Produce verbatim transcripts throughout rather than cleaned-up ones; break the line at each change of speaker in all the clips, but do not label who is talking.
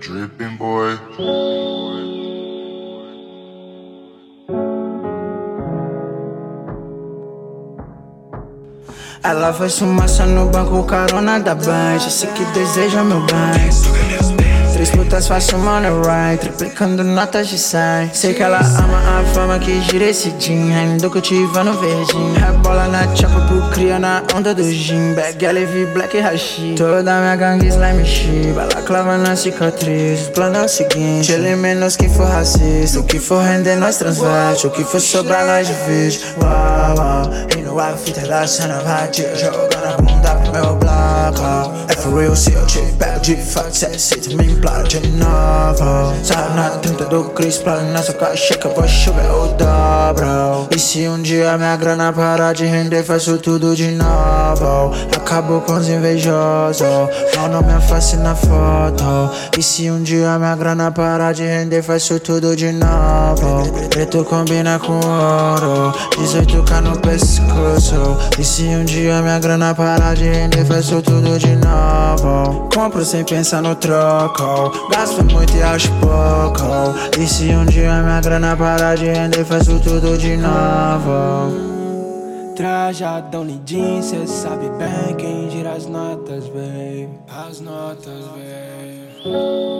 Dripping boy.
Ela faz fumaça no banco, carona da Band. Sei que deseja meu bem. Três putas faço money right, triplicando notas de cem. Sei que ela ama a fama que gira esse jean, ainda cultiva no verdinho. Rebola na chapa pro cria na onda do gin. Bag, L Black e Hashi. Toda minha gangue slime shit, balaclava na cicatriz. O plano é o seguinte: ele menos que for racista. O que for render nós transverte, o que for sobrar nós divide. Uau, uau, e no a fita da cena vadia, jogando a bunda pro meu bloco. É for real, se eu te pego de fato, cê cita me implora de novo. Sabe na trinta do Chris, plano nessa caixa que eu vou chover o dobro. E se um dia minha grana parar de render, faço tudo de novo. Acabou com os invejosos, mal não me afaste na foto. E se um dia minha grana parar de render, faço tudo de novo. Preto combina com ouro, dezoito K no pescoço. E se um dia minha grana parar de render, faço tudo de novo. Compro sem pensar no troco, gasto muito e acho pouco. E se um dia minha grana parar de render, faço tudo de novo.
Trajadão lindinho, cê sabe bem quem gira as notas, baby. As notas, baby.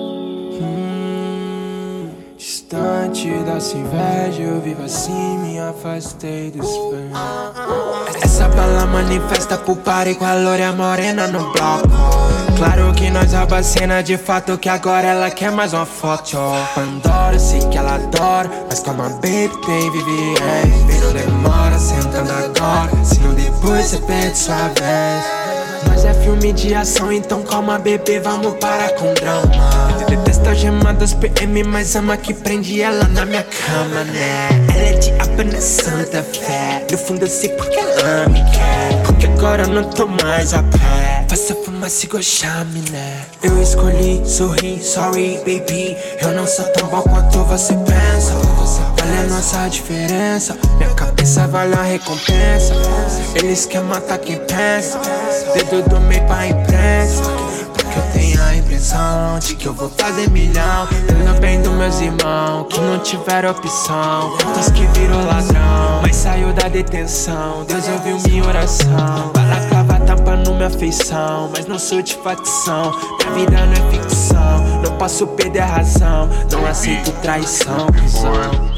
hum, Distante dessa inveja, eu vivo assim, me afastei dos fãs. Essa bala manifesta pro party com a loira morena no bloco. Claro que nós rouba a cena, de fato que agora ela quer mais uma foto. Pandora, sei que ela adora, mas como a baby tem, vive bem. Não demora, sentando agora, senão depois cê perde sua vez. Mas é filme de ação, então calma bebê, vamos parar com drama. Detesta gemadas P M, mas ama que prende ela na minha cama, né? Ela é diabo na santa fé, no fundo eu sei porque ela me quer. Porque agora eu não tô mais a pé, faça fumaça igual chaminé. Eu escolhi sorrir, sorry baby, eu não sou tão bom quanto você pensa. Olha a nossa diferença, minha cabeça vale a recompensa. Eles querem matar quem pensa, dedo do meio pra imprensa. Porque eu tenho a impressão de que eu vou fazer milhão, pelo bem dos meus irmãos que não tiveram opção. Quantos que virou ladrão, mas saiu da detenção. Deus ouviu minha oração, balaclava tampando minha feição, mas não sou de facção. Minha vida não é ficção, não posso perder a razão, não aceito traição, cuzão.